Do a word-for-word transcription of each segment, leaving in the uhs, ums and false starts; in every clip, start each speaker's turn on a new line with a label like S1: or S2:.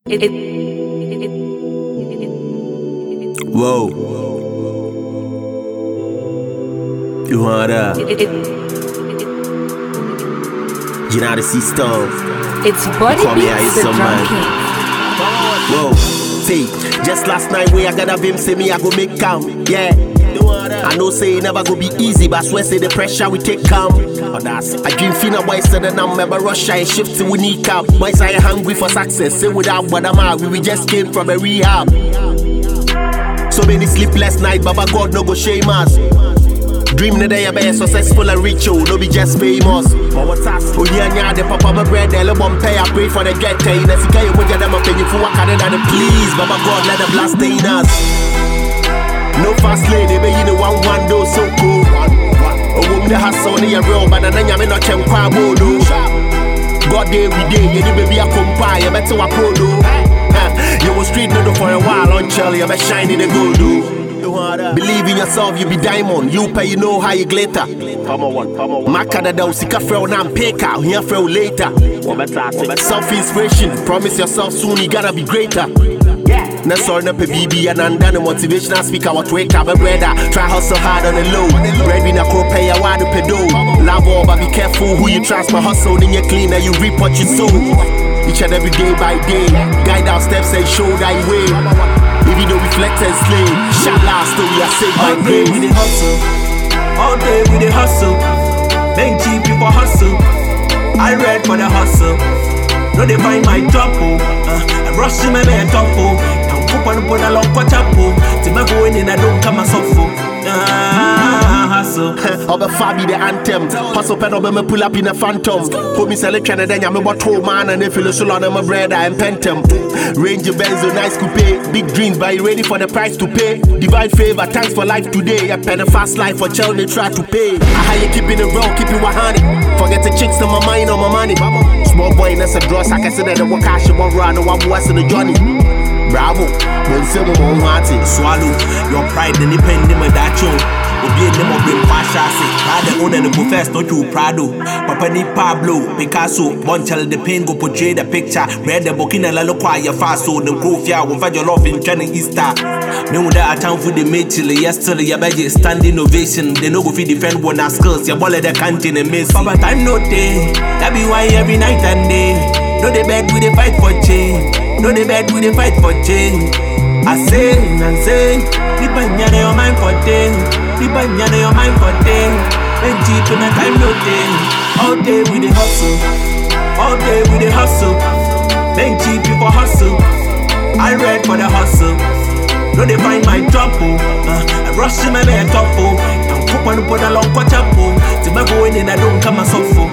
S1: It, it, it,
S2: Whoa. You want that?
S1: it, it,
S2: You know the system.
S1: it's Body
S2: Call me
S1: Beats
S2: Ice
S1: the
S2: Man.
S1: Drum King.
S2: Whoa. See, just last night where I got a vim say me I go make count. Yeah. I know say it never go be easy, but I swear say the pressure we take calm. Oh, that's it. I dream finna boys said that I'm never rush and shift till we need cap. Boys I hungry for success, say without what I'm out. We just came from a rehab. So many sleepless nights, Baba God no go shame us. Dream the day I be successful and rich, oh, no be just famous. But what's that? Oh yeah, yeah, the papa my bread, the lump pay, I pray for the get pay. If you can't put your them up in you for what can I please, Baba God let the blast in us. No fast lady, but you know one one do so cool. Oh, woman the hustle, the real, but then I'm not чем kwabo do. God day we day, you baby I compare, you better I pro do. You was street noodle for a while until you be shining the gold do. Believe in yourself, you be diamond. You pay, you know how you glitter. Makada da usika fell now pick out here fell later. Self-inspiration, promise yourself soon you gotta be greater. Na sorry na pe B B and under the motivational speaker what wake up a brother. Try hustle hard on the low. Bread in a crop pay a wide pedo. Love all but be careful who you trust. My hustle in your clean and you reap what you sow. Each and every day by day, guide our steps and show thy way. If you don't reflect and slay, shall last till we are saved by grace.
S3: All day we dey hustle, all day we dey hustle. Make cheap people hustle. I read for the hustle. No they find my trouble. Uh, I rush in my man trouble. I'm coupon put a long for chapel. To my going in I don't come a suffer. Ah, hustle.
S2: Obe Fabi the anthem. Hustle pen obe me pull up in a phantom. Put me selection and then ya me bought whole man and they feel so long on my bread and pentem. Range of Benzo, nice coupe. Big dreams, but you ready for the price to pay? Divine favor, thanks for life today. I pen a fast life for child they try to pay. I how you keeping it real, keep it one hundred. Forget the chicks on my mind, on my money. Small boy, that's a dross. I can say that the work I should run and one was in the journey. Bravo, when say we won't want it.
S3: Swallow your pride and depend on that you. Obi them up in Pasha say, rather own and go first, not you Prado. Papa ni Pablo, Picasso, Monchel the pain go portray the picture. Read the book in a loqua, your fast so the growth ya will find your love in China Easter. Me with that time for the mate till yesterday, your budget standing ovation. They no go fi defend one our skills, your ball at the canteen and miss. Papa time no day, that be why every night and day. No they beg we they fight for change. No they beg we they fight for change. I say and say, the banya they your mind for day. The banya they your mind for day. And deep in a time no day. All day we dey hustle. All day we dey hustle. Make cheap people hustle. I read for the hustle. No they find my trouble. Uh, I rush in my man trouble. I'm coupon put a long for chapel. To my going in I don't come a suffer.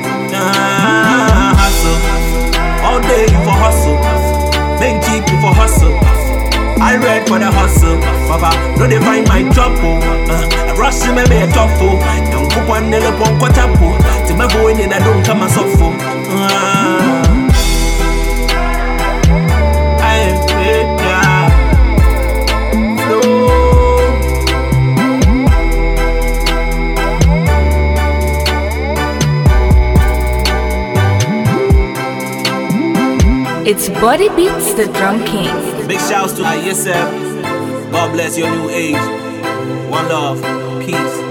S3: Ah, hustle. All day you for hustle. Make cheap people hustle. I read for the hustle, Papa. No they find my trouble. Uh, I rush in my bed trouble. Don't go on the pon quatapo. To my going in I don't come a suffer. Uh, I am
S1: It's Body Beats the Drum King.
S3: Big shouts to I S F. God bless your new age. One love. Peace.